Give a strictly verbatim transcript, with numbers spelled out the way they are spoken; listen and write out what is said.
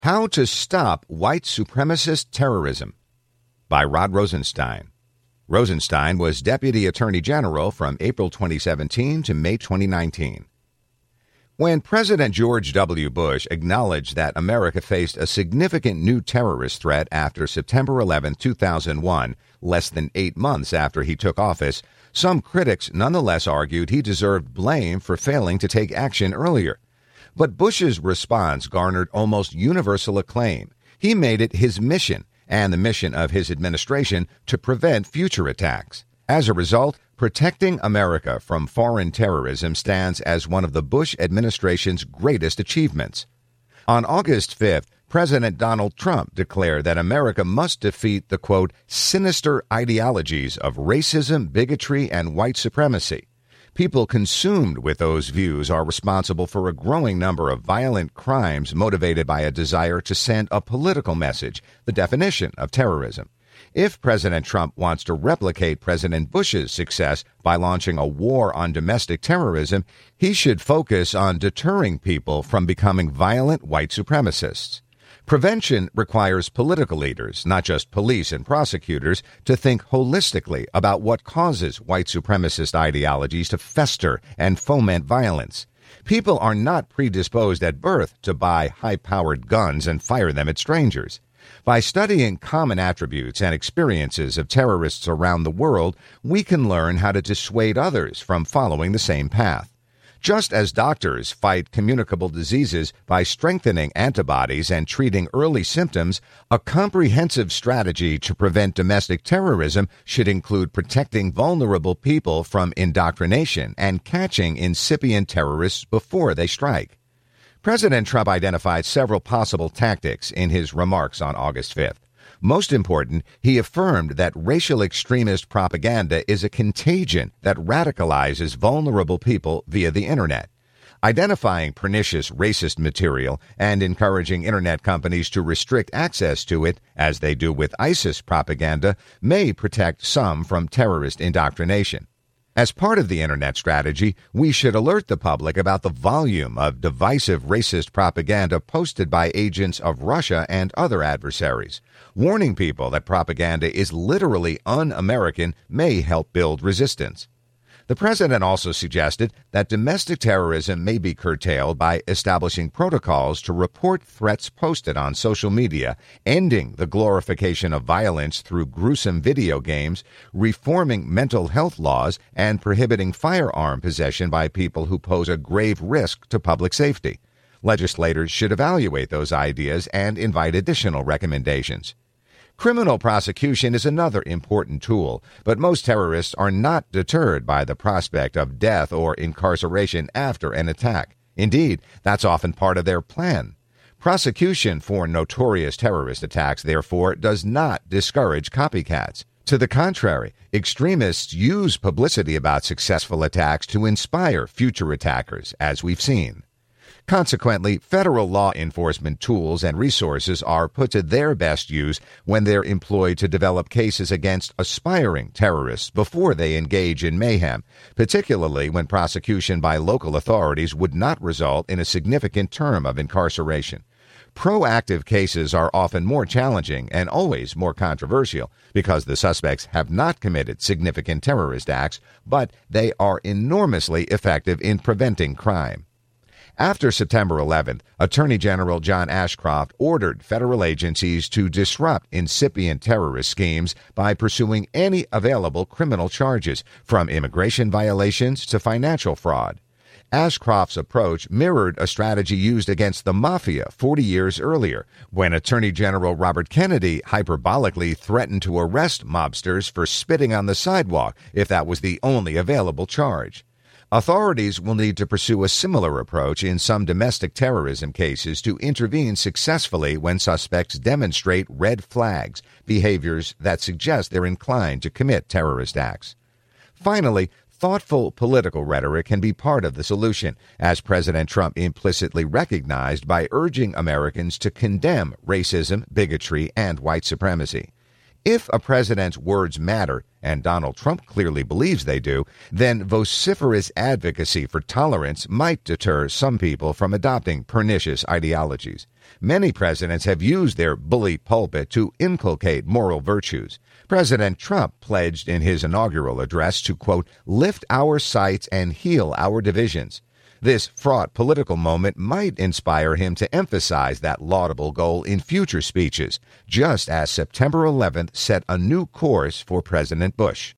How to Stop White Supremacist Terrorism by Rod Rosenstein. Rosenstein was Deputy Attorney General from April twenty seventeen to May twenty nineteen. When President George W. Bush acknowledged that America faced a significant new terrorist threat after September eleventh, two thousand one, less than eight months after he took office, some critics nonetheless argued he deserved blame for failing to take action earlier. But Bush's response garnered almost universal acclaim. He made it his mission, and the mission of his administration, to prevent future attacks. As a result, protecting America from foreign terrorism stands as one of the Bush administration's greatest achievements. On August fifth, President Donald Trump declared that America must defeat the, quote, sinister ideologies of racism, bigotry, and white supremacy. People consumed with those views are responsible for a growing number of violent crimes motivated by a desire to send a political message, the definition of terrorism. If President Trump wants to replicate President Bush's success by launching a war on domestic terrorism, he should focus on deterring people from becoming violent white supremacists. Prevention requires political leaders, not just police and prosecutors, to think holistically about what causes white supremacist ideologies to fester and foment violence. People are not predisposed at birth to buy high-powered guns and fire them at strangers. By studying common attributes and experiences of terrorists around the world, we can learn how to dissuade others from following the same path. Just as doctors fight communicable diseases by strengthening antibodies and treating early symptoms, a comprehensive strategy to prevent domestic terrorism should include protecting vulnerable people from indoctrination and catching incipient terrorists before they strike. President Trump identified several possible tactics in his remarks on August fifth. Most important, he affirmed that racial extremist propaganda is a contagion that radicalizes vulnerable people via the Internet. Identifying pernicious racist material and encouraging Internet companies to restrict access to it, as they do with ISIS propaganda, may protect some from terrorist indoctrination. As part of the Internet strategy, we should alert the public about the volume of divisive racist propaganda posted by agents of Russia and other adversaries. Warning people that propaganda is literally un-American may help build resistance. The president also suggested that domestic terrorism may be curtailed by establishing protocols to report threats posted on social media, ending the glorification of violence through gruesome video games, reforming mental health laws, and prohibiting firearm possession by people who pose a grave risk to public safety. Legislators should evaluate those ideas and invite additional recommendations. Criminal prosecution is another important tool, but most terrorists are not deterred by the prospect of death or incarceration after an attack. Indeed, that's often part of their plan. Prosecution for notorious terrorist attacks, therefore, does not discourage copycats. To the contrary, extremists use publicity about successful attacks to inspire future attackers, as we've seen. Consequently, federal law enforcement tools and resources are put to their best use when they're employed to develop cases against aspiring terrorists before they engage in mayhem, particularly when prosecution by local authorities would not result in a significant term of incarceration. Proactive cases are often more challenging and always more controversial because the suspects have not committed significant terrorist acts, but they are enormously effective in preventing crime. After September eleventh, Attorney General John Ashcroft ordered federal agencies to disrupt incipient terrorist schemes by pursuing any available criminal charges, from immigration violations to financial fraud. Ashcroft's approach mirrored a strategy used against the mafia forty years earlier, when Attorney General Robert Kennedy hyperbolically threatened to arrest mobsters for spitting on the sidewalk if that was the only available charge. Authorities will need to pursue a similar approach in some domestic terrorism cases to intervene successfully when suspects demonstrate red flags, behaviors that suggest they're inclined to commit terrorist acts. Finally, thoughtful political rhetoric can be part of the solution, as President Trump implicitly recognized by urging Americans to condemn racism, bigotry, and white supremacy. If a president's words matter, and Donald Trump clearly believes they do, then vociferous advocacy for tolerance might deter some people from adopting pernicious ideologies. Many presidents have used their bully pulpit to inculcate moral virtues. President Trump pledged in his inaugural address to, quote, lift our sights and heal our divisions. This fraught political moment might inspire him to emphasize that laudable goal in future speeches, just as September eleventh set a new course for President Bush.